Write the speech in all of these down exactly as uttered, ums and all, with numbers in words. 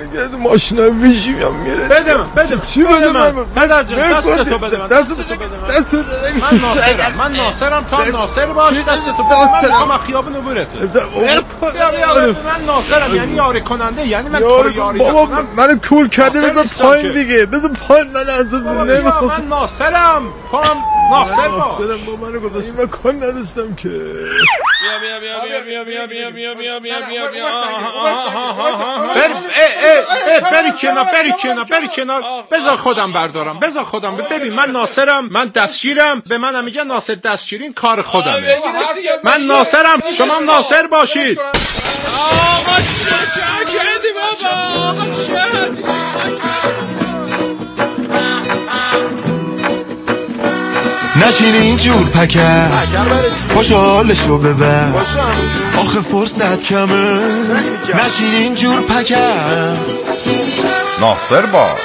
دیگه ماشینا ویژی میام میره. بده من بده چی بده من؟ پدر جان دستتو بده من دستتو بده من. دستتو بده من ناصرم من ناصرم تا ناصر باش. دستتو بده من میخوام خیابون عبورته. بیا بیا من ناصرم یعنی یاری کننده یعنی من تو رو یاری نکنم. من کول کرده بذار پایین دیگه بذار پایین. من از نمیخواستم. من ناصرم تو هم ناصر باش. ناصرم با منو گذاشتی من کار نداشتم که. بیا بیا بیا بیا بیا بیا بیا بیا بیا بیا بیا بر ای ای بری کنار بری کنار بری کنار بذار خودم بردارم بذار خودم. ببین من ناصرم من دستگیرم به منم میگن ناصر دستگیرین کار خودمه. من ناصرم شما هم ناصر باشید. آقا چه کردی بابا آقا چه نشین اینجور پکر خوشحالش رو ببر آخه فرصت کمه. نشین اینجور پکر ناصر باش.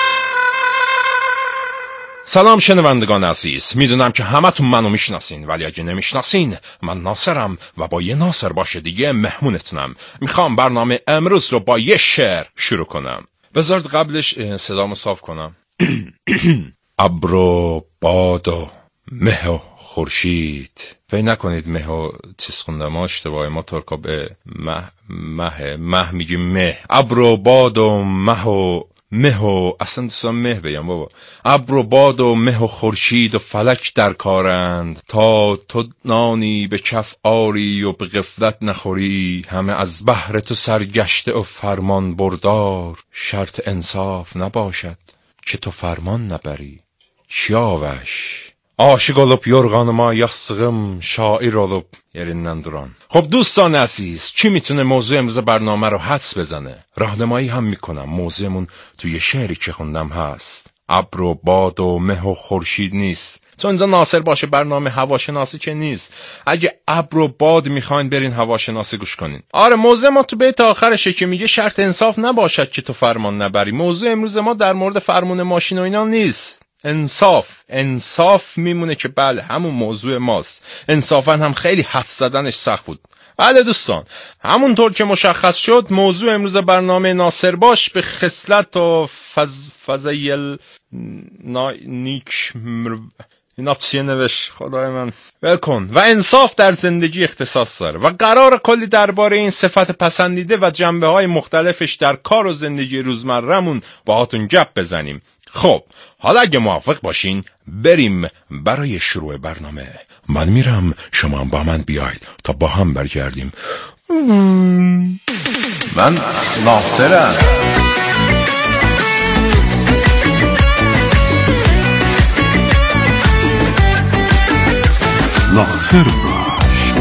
سلام شنوندگان عزیز، میدونم که همتون منو میشناسین ولی اگه نمیشناسین من ناصرم و با یه ناصر باشه دیگه مهمونتونم. میخوام برنامه امروز رو با یه شعر شروع کنم. بذارید قبلش صدامو صاف کنم. ابر و باد و مه و خورشید. فکر نکنید مه و چیز خوندم ما اشتباهه. ما ترکا به مه مه مه میگیم مه. ابر و باد و مه و مه و اصلا دوستان مه بگم بابا. ابر و باد و مه و خورشید و فلک در کارند تا تو نانی به کف آری و به غفلت نخوری. همه از بحر تو سرگشته و فرمان بردار. شرط انصاف نباشد که تو فرمان نبری. Siyaveş. Aşık olup yorganıma yastığım şair olup yerinden duran. خب دوستان عزیز، کی میتونه موضوع امروز برنامه رو حدس بزنه؟ راهنمایی هم میکنم. موضوعمون توی شعری که خوندم هست. ابر و باد و مه و خورشید نیست، چون اینجا ناصر باشه برنامه هواشناسی که نیست. اگه ابر و باد میخواین برین هواشناسی گوش کنین. آره موضوع ما تو بیت آخرشه که میگه شرط انصاف نباشد که تو فرمان نبری. موضوع امروز ما در مورد فرمون ماشین و اینا نیست. انصاف انصاف میمونه که بله همون موضوع ماست. انصافا هم خیلی حدس زدنش سخت بود. بله دوستان، همونطور که مشخص شد موضوع امروز برنامه ناصر باش به خصلت و فز فضایل نا... نیک مر... اینا چیه نوش خدای من ولکن و انصاف در زندگی اختصاص داره و قرار کلی درباره این صفت پسندیده و جنبه های مختلفش در کار و زندگی روزمره‌مون باهاتون گپ بزنیم. خب حالا اگه موافق باشین بریم برای شروع برنامه. من میرم شما هم با من بیاید تا با هم برگردیم. من ناصرم. ناصر باش.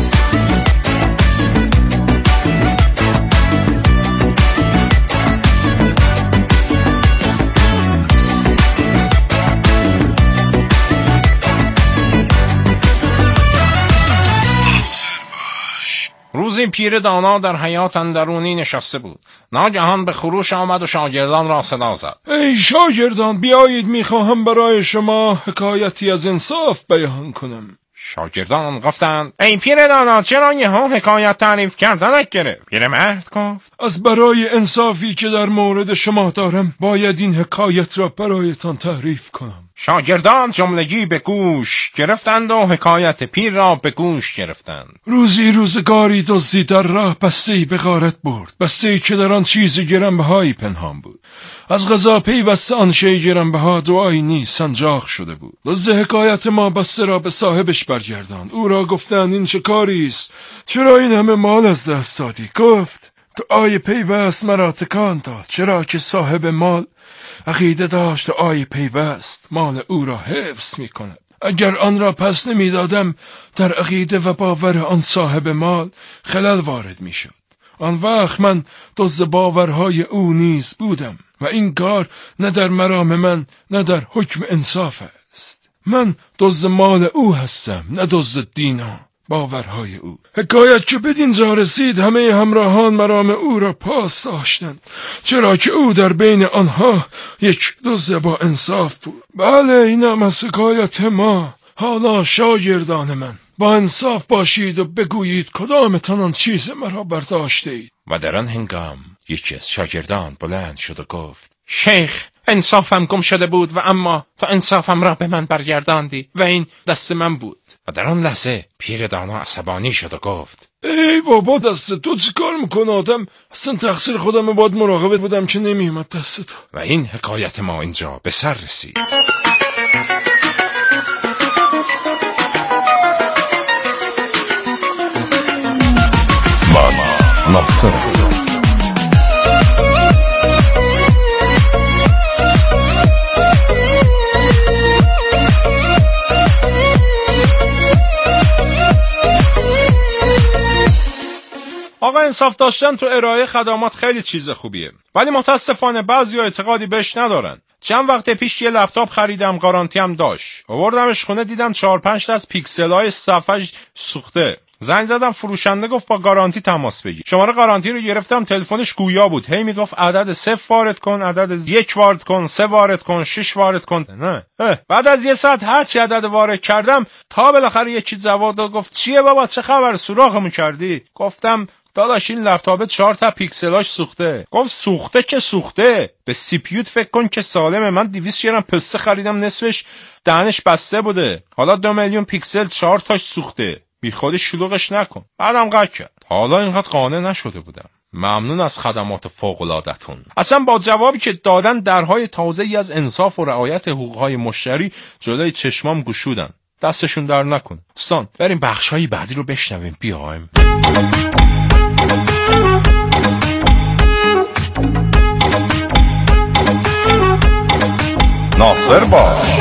روزی پیر دانا در حیات اندرونی نشسته بود. ناگهان به خروش آمد و شاگردان را صدا زد. ای شاگردان بیایید، میخواهم برای شما حکایتی از انصاف بیان کنم. شاگردان گفتند ای پیر دانا چرا یه ها حکایت تعریف کردنت گرفت؟ پیرمرد گفت از برای انصافی که در مورد شما دارم باید این حکایت را برایتان تعریف کنم. شاگردان جملگی به گوش گرفتند و حکایت پیر را به گوش گرفتند. روزی روزگاری دزدی در راه بسته‌ای به غارت برد، بسته‌ای که در آن چیزی گرانبهایی پنهان بود. از قضا پیوسته آن شی گرانبها دو آینی سنجاق شده بود. دزد حکایت ما بسته را به صاحبش برگرداند. او را گفتند این چه کاری است؟ چرا این همه مال از دست دادی؟ گفت دعای پیوست مرا تکان داد، چرا که صاحب مال عقیده داشت و آی پیوست مال او را حفظ می کند. اگر آن را پس نمی دادم در عقیده و باور آن صاحب مال خلل وارد می شد. آن وقت من دزد باورهای او نیز بودم و این کار نه در مرام من نه در حکم انصاف است. من دزد مال او هستم نه دزد دینا باورهای او. حکایت که بدینجا رسید همه همراهان مرام او را پاس داشتند، چرا که او در بین آنها یک دزد با انصاف بود. بله اینم از حکایت ما. حالا شاگردان من با انصاف باشید و بگویید کدامتان آن چیز مرا برداشته اید. و در آن هنگام یکی از شاگردان بلند شد و گفت شیخ، انصافم گم شده بود و اما تا انصافم را به من برگرداندی و این دست من بود. و در آن لحظه پیر دانا عصبانی شد و گفت ای بابا، دست تو چی کار میکنه آدم؟ اصلا تقصیر خودم، باید مراقبت بودم که نمیومد دست تو. و این حکایت ما اینجا به سر رسید. من ناصر. آقا، انصاف داشتن تو ارائه خدمات خیلی چیز خوبیه، ولی متاسفانه بعضیا اعتقادی بهش ندارن. چند وقت پیش یه لپتاپ خریدم، گارانتی هم داشت. آوردمش خونه، دیدم چهار پنج تا از پیکسل‌های صفحه‌اش سوخته. زنگ زدم، فروشنده گفت با گارانتی تماس بگیر. شماره گارانتی رو گرفتم، تلفنش گویا بود. هی میگفت عدد صفر وارد کن، عدد یک وارد کن، سه وارد کن، شش وارد کن. نه اه. بعد از یه ساعت هر چی عدد وارد کردم تا بالاخره یه چیز جواب داد. گفت چیه بابا، چه خبر، سوراخمون کردی؟ گفتم داداش این لپتاپ چهار تا پیکسلاش سوخته. گفت سوخته که سوخته، به سی پی یوت فکر کن که سالمه. من دویست شیرم پسته خریدم، نصفش دهنش بسته بوده. حالا دو میلیون پیکسل چهار تاش سوخته. بی خودی شلوغش نکن. بعدم قطع کرد. حالا اینقدر قانع نشده بودم. ممنون از خدمات فوق‌العاده‌تون. اصلا با جوابی که دادن درهای تازه‌ای از انصاف و رعایت حقوق‌های مشتری جلوی چشمام گشودن. دستشون در نکن. دوستان، بریم بخش‌های بعدی رو بشنویم. بیایم. ناصر باش.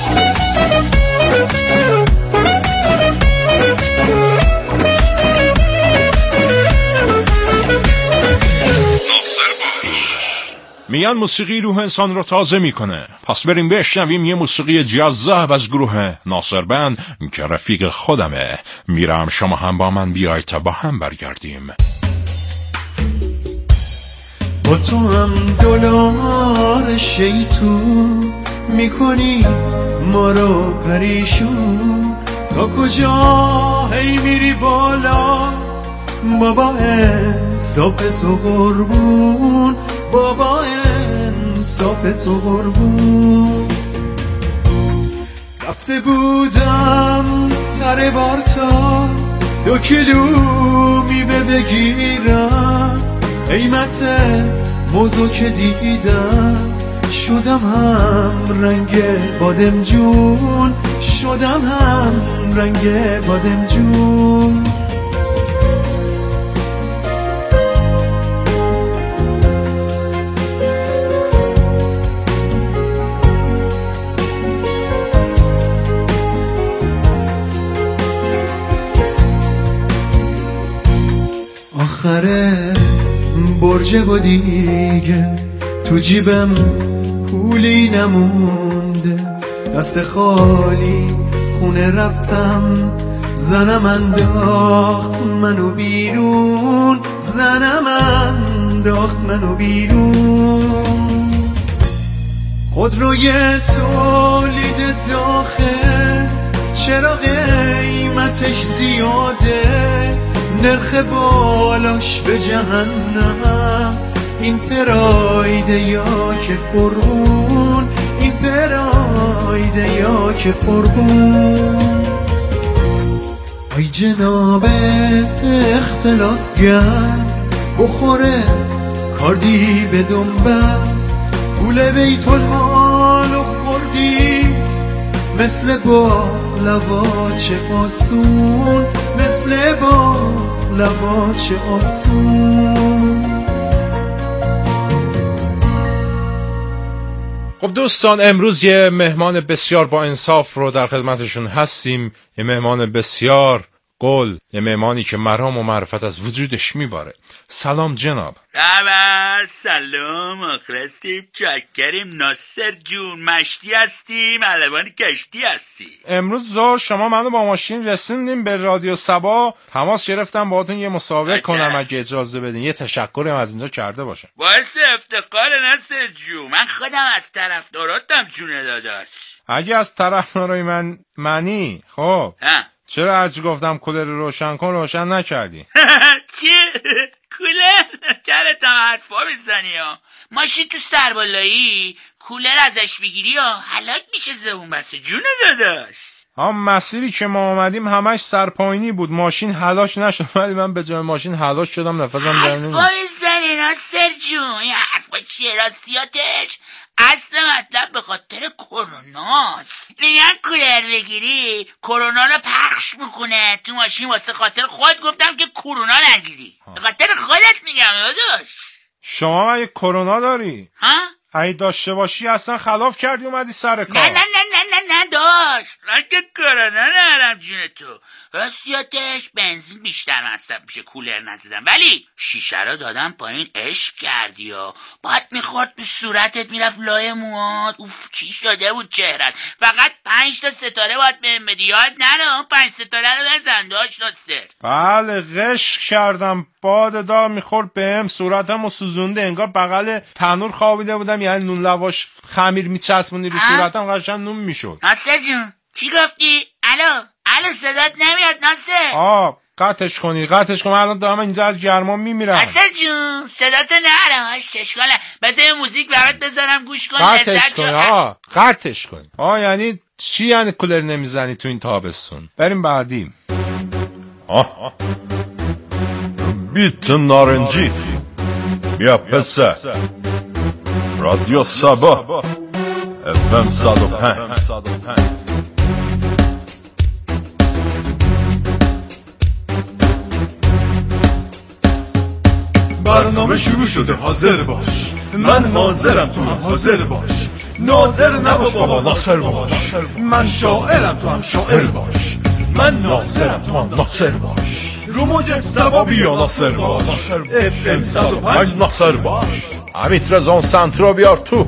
میگن موسیقی روح انسان رو تازه میکنه. پس بریم بشنویم یه موسیقی جذاب از گروه ناصر بند که رفیق خودمه. میرم، شما هم با من بیای تا با هم برگردیم. با تو هم دلار شیطون میکنی ما رو پریشون. تا کجا هی میری بالا، بابا انصاف تو قربون، بابا انصاف تو قربون. رفته بودم تره بارتا دو کیلو میوه بگیرم. قیمت موضوع که دیدم شدم هم رنگ بادم جون، شدم هم رنگ بادم جون. آخره برجه و دیگه تو جیبم پولی نمونده. دست خالی خونه رفتم، زنم انداخت منو بیرون، زنم انداخت منو بیرون. خودروی تولید داخل چرا قیمتش زیاده، نرخ بالاش به جهنم. این پرایده یا که قربون، این پرایده یا که قربون. ای جناب اختلاسگر، بخوره کاردی به دنبت، پول بیت المال خوردی مثل با لبا چه آسون، مثل با لبا چه آسون. خب دوستان، امروز یه مهمان بسیار با انصاف رو در خدمتشون هستیم. یه مهمان بسیار گل، یه مهمانی که مرام و معرفت از وجودش میباره. سلام جناب. خبر سلام آخرستیم، چکریم ناصر جون. مشتی هستیم، علوان کشتی هستی. امروز زور شما منو با ماشین رسوندیم به رادیو سبا، تماس گرفتم باهاتون یه مسابقه کنم اگه اجازه بدین. یه تشکری هم از اینجا کرده باشم. باعث افتخار ناصر جون، من خودم از طرفداراتم جون داداش. اگه از طرفدارای من منی، خب ها. چرا هرچی گفتم کولر روشن کن روشن نکردی؟ چی؟ کولر گرتم حرفا بزنی ها. ماشین تو سربالایی کولر ازش بگیری ها هلاک میشه زبون بسته جون داداش. هم مسیری که ما آمدیم همش سرپایینی بود، ماشین هلاک نشد ولی من به جای ماشین هلاک شدم، نفسم در نمیاد. حرفا بزنی ناصر جون، این حرفا چیه راستیاتش؟ اصل مطلب به خاطر کروناست. میگن کولر بگیری کرونا رو پخش میکنه تو ماشین، واسه خاطر خود گفتم که کرونا نگیری، به خاطر خودت میگم داداش. شما مگه کرونا داری؟ ها؟ اگه داشته باشی اصلا خلاف کردی اومدی سر کار. نه نه نه نه نه نه داشت، من که کرونا نرم جون تو. راستیاتش بنزین بیشتر مصرف میشه، کولر نزدم، ولی شیشه رو دادم پایین، عشق کردی یا باید میخورد به صورتت میرفت لای موهات. اوف چی شده بود چهرت. فقط پنج تا ستاره باید بهم بدی، یاد نره اون پنج ستاره رو بزن داشت ناصر. بله قشق کردم، باد داغ میخورد بهم، صورتمو سوزونده، انگار بغل تنور خوابیده بودم، یعنی نون لواش خمیر میچسبونی رو صورتم قشنگ نون میشد. ناصر جون چی گفتی؟ الو الو صدات نمیاد ناصر. آه قطعش کنی قطعش کنی، الان دارم اینجا از گرما میمیرم. ناصر جون صداتو نرم اشکاله، بذار موزیک برات بذارم گوش کن. قطعش کنی آه قطعش کنی. آه یعنی چی یعنی کولر نمیزنی تو این تابستون؟ بریم بعدی. آه بیت نارنجی بیا پسر، رادیو سبا اف ام صد و پنج. برنامه شروع شده حاضر باش، من حاضرم تو هم حاضر باش، ناظر نباش بابا ناصر باش، من شاعرم تو هم شاعر باش، من ناصرم تو هم ناصر باش، رو موج سبا بیا ناصر باش، اف ام صد و پنج ناصر باش. امیت رضا سنترو بیار تو.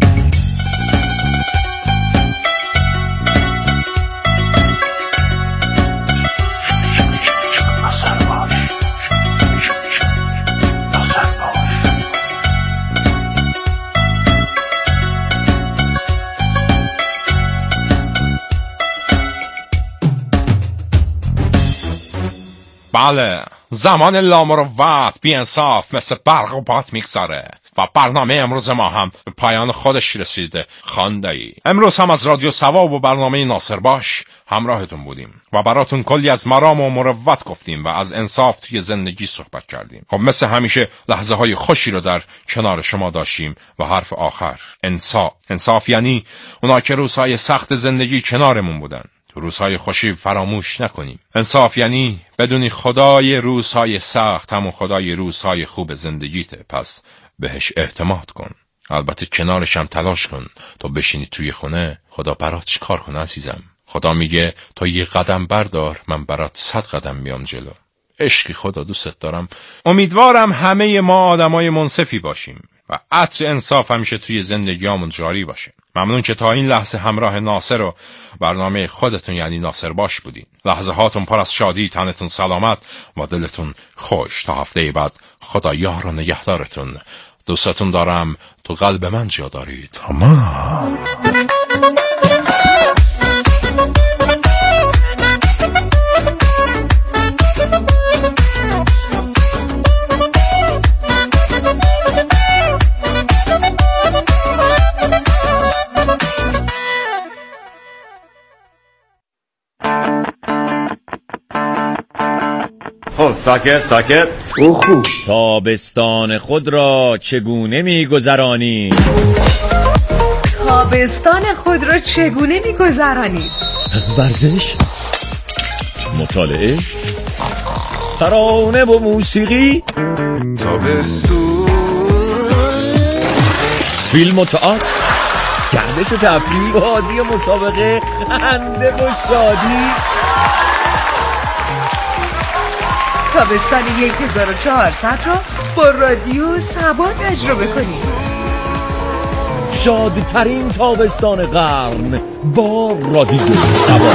بله زمان لامروت بی انصاف مثل برق و باد میگذره و برنامه امروز ما هم به پایان خودش رسیده. خاندایی امروز هم از رادیو سوا و برنامه ناصر باش همراهتون بودیم و براتون کلی از مرام و مروت گفتیم و از انصاف توی زندگی صحبت کردیم. خب مثل همیشه لحظه های خوشی رو در کنار شما داشتیم و حرف آخر انصاف. انصاف یعنی اونا که روزهای سخت زندگی کنارمون بودن، تو روزهای خوشی فراموش نکنیم. انصاف یعنی بدونی خدای روزهای سخت همون خدای روزهای خوب زندگیته، پس بهش اعتماد کن. البته کنارش هم تلاش کن تا بشینی توی خونه خدا برات چی کار کنه عزیزم. خدا میگه تا یه قدم بردار من برات صد قدم میام جلو. عشقی خدا دوست دارم. امیدوارم همه ما آدمای منصفی باشیم و عطر انصاف همیشه توی زندگیامون جاری باشه. ممنون که تا این لحظه همراه ناصر و برنامه خودتون یعنی ناصر باش بودین. لحظه هاتون پر از شادی، تنتون سلامت و دلتون خوش. تا هفته بعد خدا یار و نگهدارتون. دوستتون دارم، تو قلب من جا دارید. تمام. خب ساکت ساکت. او خوب. تابستان خود را چگونه می‌گذرانی؟ تابستان خود را چگونه می‌گذرانی؟ ورزش، مطالعه، ترانه و موسیقی، تابستون، فیلم و تئاتر، گردش و تفریح، بازی و مسابقه، خنده و شادی. تابستان هزار و چهارصد را با رادیو سبا تجربه کنید. شادترین تابستان قرن با رادیو سبا.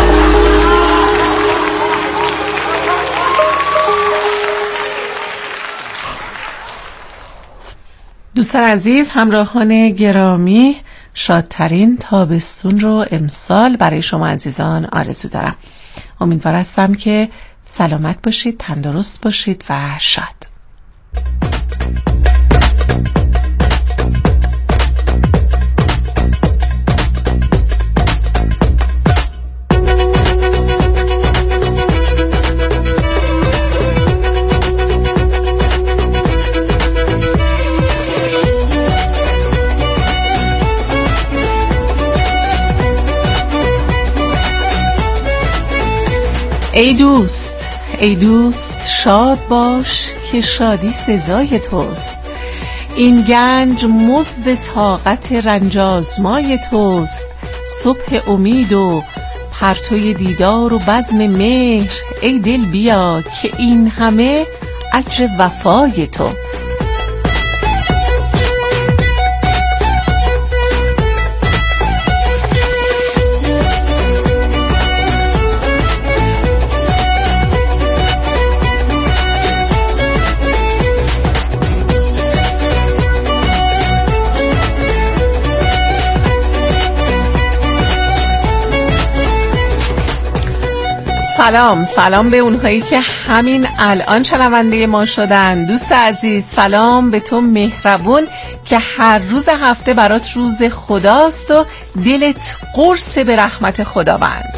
دوستان عزیز، همراهان گرامی، شادترین تابستون رو امسال برای شما عزیزان آرزو دارم. امیدوار هستم که سلامت باشید، تندرست باشید و شاد. ای دوست، ای دوست شاد باش که شادی سزای توست. این گنج مزد طاقت رنج آزمای توست. صبح امید و پرتوی دیدار و بزم مهر، ای دل بیا که این همه اجر وفای توست. سلام سلام به اونهایی که همین الان شنونده ما شدن. دوست عزیز، سلام به تو مهربون که هر روز هفته برات روز خداست و دلت قرص به رحمت خداوند.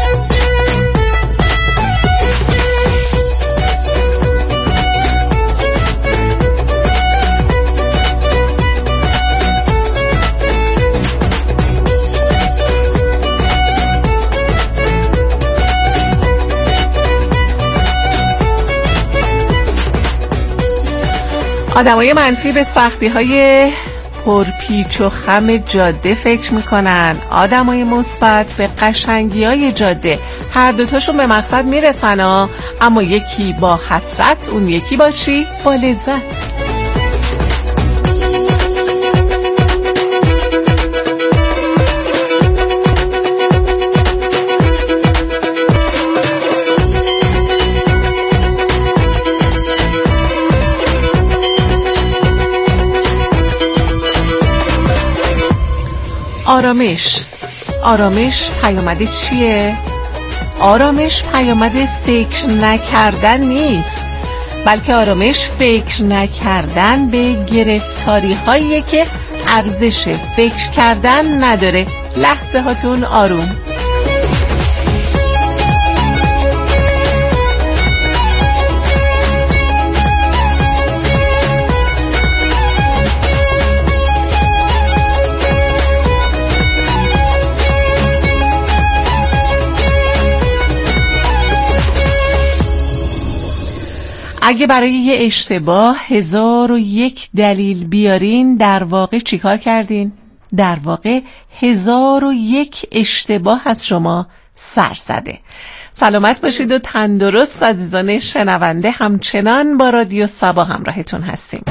آدمای منفی به سختی‌های پرپیچ و خم جاده فکر میکنن. آدمای مثبت به قشنگی‌های جاده. هر دوتاشون به مقصد میرسن ها، اما یکی با حسرت، اون یکی با چی؟ با لذت. آرامش آرامش پیامد چیه؟ آرامش پیامد فکر نکردن نیست، بلکه آرامش فکر نکردن به گرفتاری هایی که ارزش فکر کردن نداره. لحظه هاتون آروم. اگه برای یه اشتباه هزار و یک دلیل بیارین، در واقع چیکار کردین؟ در واقع هزار و یک اشتباه از شما سر زده. سلامت باشید و تندرست عزیزان شنونده، همچنان با رادیو صبا همراهتون هستیم.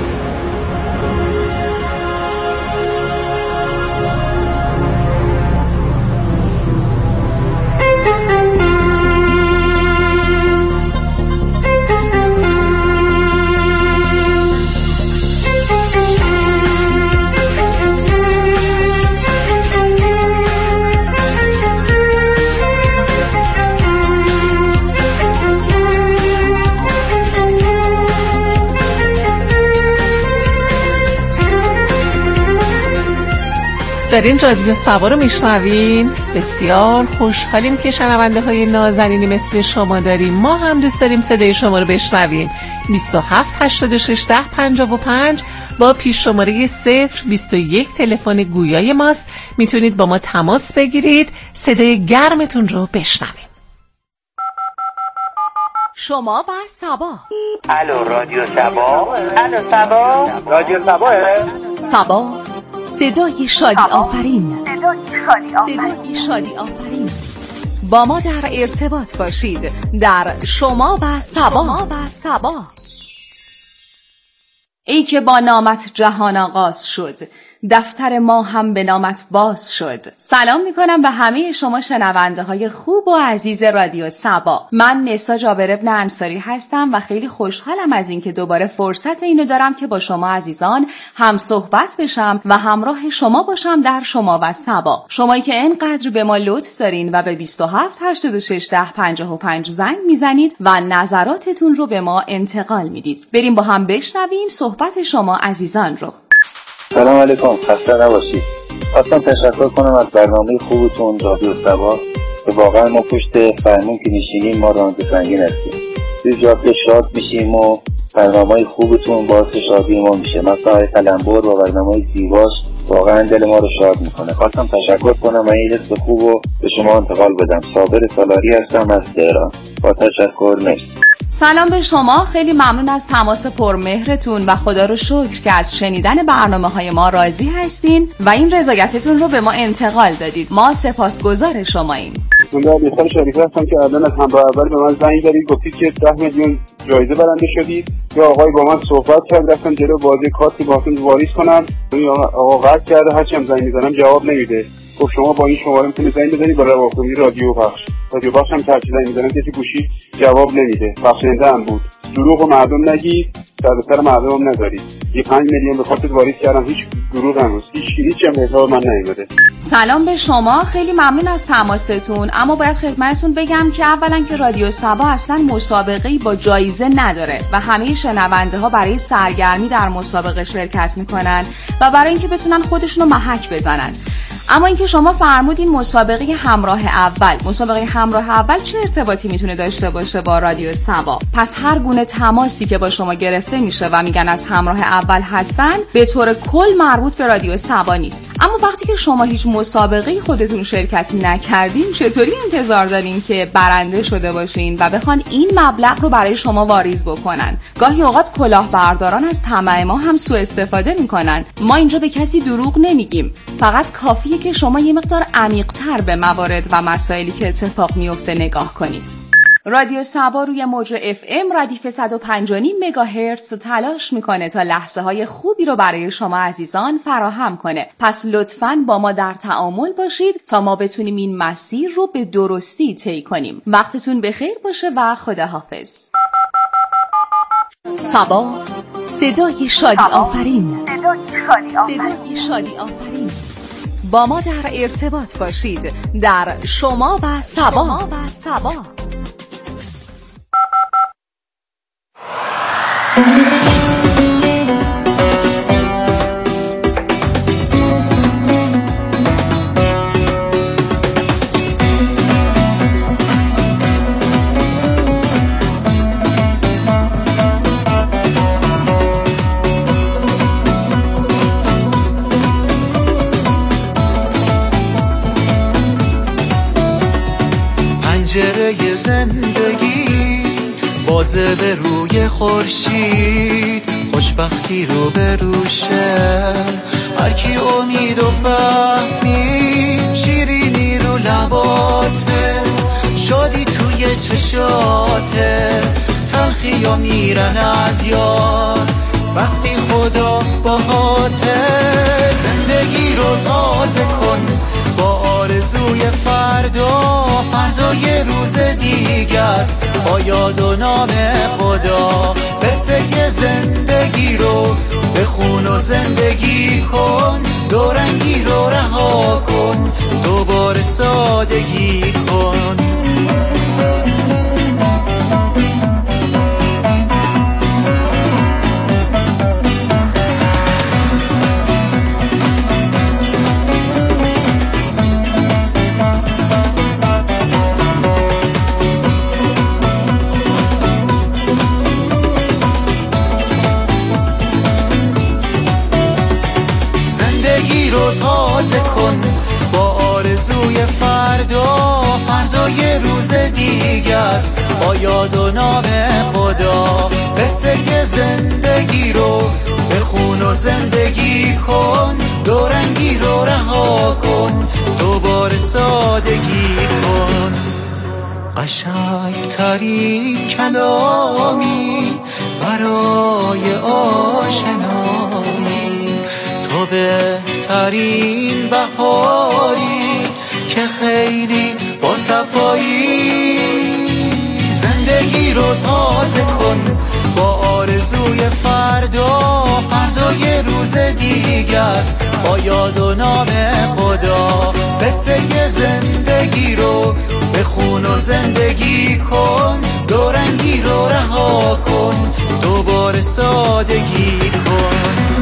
دارین رادیو صبا رو میشنوین؟ بسیار خوشحالیم که شنونده های نازنینی مثل شما داریم. ما هم دوست داریم صدای شما رو بشنویم. بیست و هفت هشتاد و شش ده پنجاه و پنج با پیش شماره صفر بیست و یک تلفن گویای ماست. میتونید با ما تماس بگیرید، صدای گرمتون رو بشنویم. شما و صبا. الو رادیو صبا. الو صبا. رادیو صبا. صبا صدای شادی آفرین. صدای شادی آفرین. با ما در ارتباط باشید در شما و صبا. ای که با نامت جهان آغاز شد، دفتر ما هم به نامت باز شد. سلام میکنم به همه شما شنونده های خوب و عزیز رادیو سبا. من نسا جابر ابن انصاری هستم و خیلی خوشحالم از اینکه دوباره فرصت اینو دارم که با شما عزیزان هم صحبت بشم و همراه شما باشم در شما و سبا. شمایی که اینقدر به ما لطف دارین و به بیست و هفت هشتاد و شش ده پنجاه و پنج زنگ میزنید و نظراتتون رو به ما انتقال میدید. بریم با هم بشنویم صحبت شما عزیزان رو. سلام علیکم، خسته نباشید. خواستم تشکر کنم از برنامه خوبتون رادیو سبا که واقعا ما پشت فرمون که نشینیم ما راننده سنگین هستیم. توی جاده شاد میشیم و برنامه خوبتون باعث شادی ما میشه. مثلا تلمبر با برنامه زیباش واقعا دل ما رو شاد میکنه. خواستم تشکر کنم و این حس خوب رو به شما انتقال بدم. صابر سالاری هستم از تهران. با تشکر، مرسی. سلام به شما، خیلی ممنون از تماس پرمهرتون و خدا رو شکر که از شنیدن برنامه های ما راضی هستین و این رضایتتون رو به ما انتقال دادید. ما سپاسگزار شماییم. من بسیار شریفه هستم که الان از همراه اول به من زنگ زدید، گفتید که ده میلیون جایزه برنده شدید. یه آقای با من صحبت کرد، رفتم جلو بازی کارتی باهاتون واریز کنم. آقا قطع کرده، هرچی هم زنگ میزنم جواب نمیده. گفت شما با این شماره میتونید زنگ بزنید با رواخونی رادیو پخش. رادیو پخش هم ترچی زنگ میزنم کسی گوشی جواب نمیده. بخشنده هم بود. دروغ و مردم نگید، سر سر مردم هم نذارید. یه پنج میلیون به خاطر واریز کردم، هیچ دروغ هم نیست. هیچ هیچ هم به حساب من نیومده. سلام به شما، خیلی ممنون از تماستون، اما باید خدمتتون بگم که اولا که رادیو سبا اصلا مسابقه‌ای با جایزه نداره و همه شنونده ها برای سرگرمی در مسابقه شرکت میکنن و برای اینکه بتونن خودشونو محک بزنن. اما اینکه شما فرمودین مسابقه همراه اول، مسابقه همراه اول چه ارتباطی میتونه داشته باشه با رادیو سبا؟ پس هر گونه تماسی که با شما گرفته میشه و میگن از همراه اول هستن به طور کل مربوط به رادیو سبا نیست. اما وقتی که شما هیچ مسابقه خودتون شرکت نکردین، چطوری انتظار دارین که برنده شده باشین و بخوان این مبلغ رو برای شما واریز بکنن؟ گاهی اوقات کلاهبرداران از طمع ما هم سوء استفاده میکنن. ما اینجا به کسی دروغ نمیگیم، فقط کافیه که شما یه مقدار عمیق‌تر به موارد و مسائلی که اتفاق میفته نگاه کنید. رادیو سبا روی موج اف ام ردیف صد و پنج و نیم مگاهرتز تلاش میکنه تا لحظه های خوبی رو برای شما عزیزان فراهم کنه. پس لطفاً با ما در تعامل باشید تا ما بتونیم این مسیر رو به درستی طی کنیم. وقتتون بخیر باشه و خداحافظ. سبا، صدای شادی آفرین. صدای شادی آفرین. با ما در ارتباط باشید در شما و سبا. پنجره زندگی بازه به روی خورشید، خوشبختی رو به روشه هر کی امید و فهمی، شیرینی رو لباته، شادی توی چشاته، تلخی و میرن از یاد وقتی خدا باهاته. زندگی رو تازه کن با آرزوی فردا، فردا یه روز دیگه است با یاد و نام خدا. قصه زندگی رو بخون و زندگی کن، دورنگی رو رها کن، دوباره سادگی کن. تازه کن با آرزوی فردا، فردا یه روز دیگه است با یاد و نام خدا. قصه زندگی رو بخون و زندگی کن، دورنگی رو رها کن، دوباره سادگی کن. قشنگ ترین کلامی برای آشنایی، تا تو بهترین بهاری که خیلی با صفایی زندگی رو تازه کن با آرزوی فردا فردای روز دیگه است با یاد و نام خدا قصه زندگی رو بخون و زندگی کن دورنگی رو رها کن دوباره سادگی کن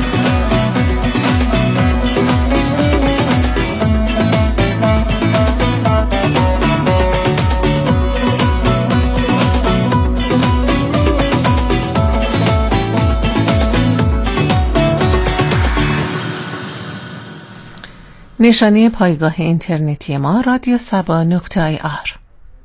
نشانی پایگاه اینترنتی ما رادیو سبا نقطه آی آر.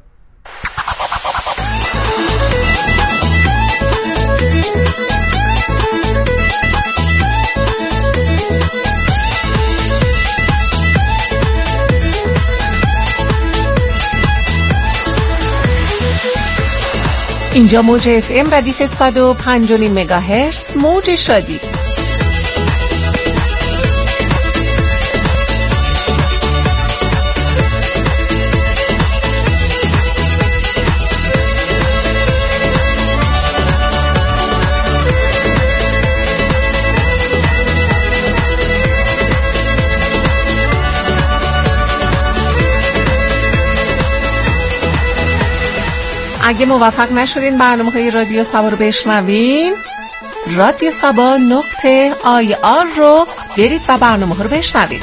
اینجا موج اف ام ردیف صد و پنج و نیم مگاهرتز موج شادی. اگه موفق نشدین برنامه های رادیو سبا رو بشنوین رادیو سبا نقطه آی آر رو برید و برنامه ها رو بشنوین.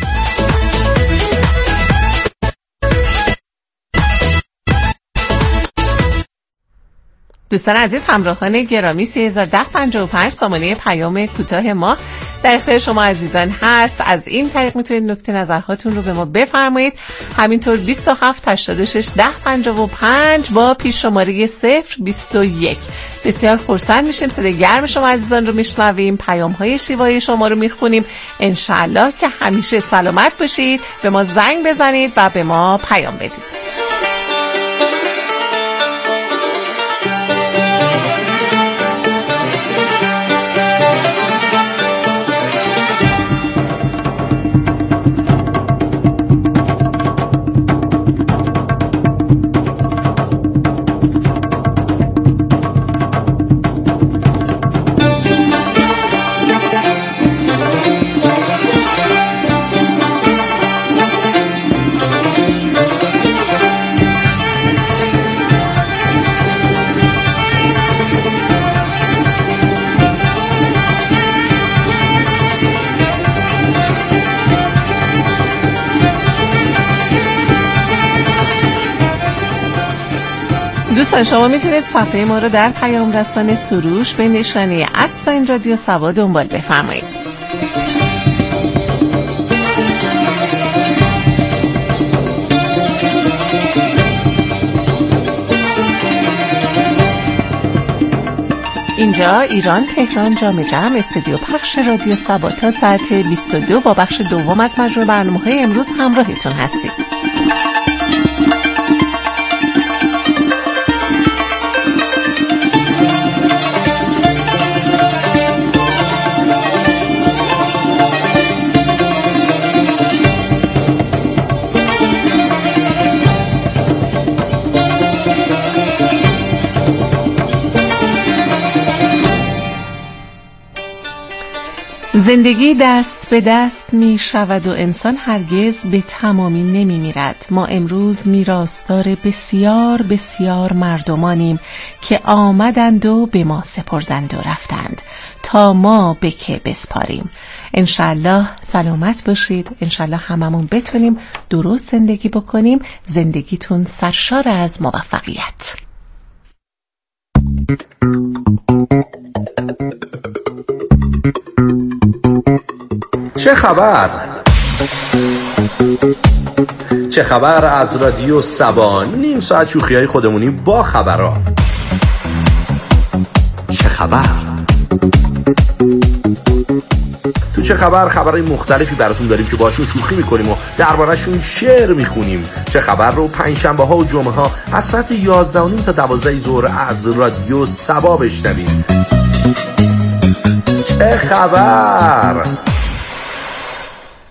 دوستان عزیز همراهان گرامی سه هزار و ده پنجاه و پنج سامانه پیام کوتاه ما در اختیار شما عزیزان هست. از این طریق میتونید نکته نظرهاتون رو به ما بفرمایید. همینطور بیست و هفت هشتاد و شش ده پنجاه و پنج با پیش شماره صفر بیست و یک. بسیار خرسند میشیم صدای گرم شما عزیزان رو میشنویم، پیام های شیوایی شما رو میخونیم. انشالله که همیشه سلامت باشید، به ما زنگ بزنید و به ما پیام بدید. دوستان شما میتونید صفحه ما رو در پیام رسان سروش به نشانی ادساین رادیو سبا دنبال بفرمایید. اینجا ایران تهران جام جم استودیو پخش رادیو سبا تا ساعت بیست و دو با بخش دوم از مجموعه برنامه‌های امروز همراهتون هستیم. زندگی دست به دست می شود و انسان هرگز به تمامی نمی میرد. ما امروز میراثدار بسیار بسیار مردمانیم که آمدند و به ما سپردند و رفتند تا ما به که بسپاریم. انشالله سلامت باشید، انشالله هممون بتونیم درست زندگی بکنیم. زندگیتون سرشار از موفقیت. چه خبر؟ چه خبر از رادیو سبا؟ نیم ساعت شوخی‌های خودمونی با خبرات. چه خبر؟ تو چه خبر خبرهای مختلفی براتون داریم که باشون شوخی میکنیم و درباره‌شون شعر میخونیم. چه خبر رو پنجشنبه ها و جمعه ها از ساعت یازده و نیم تا دوازده ظهر از رادیو سبا بشنوید. چه خبر؟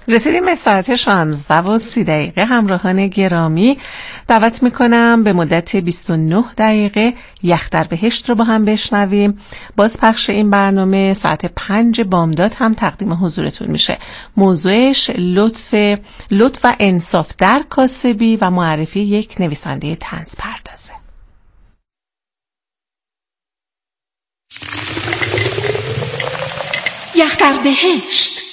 رسیدیم به ساعت شانزده و سی دقیقه. همراهان گرامی دعوت میکنم به مدت بیست و نه دقیقه یخ در بهشت رو با هم بشنویم. باز پخش این برنامه ساعت پنج بامداد هم تقدیم حضورتون میشه. موضوعش لطف لطف و انصاف در کاسبی و معرفی یک نویسنده طنز پردازه. یخ در بهشت.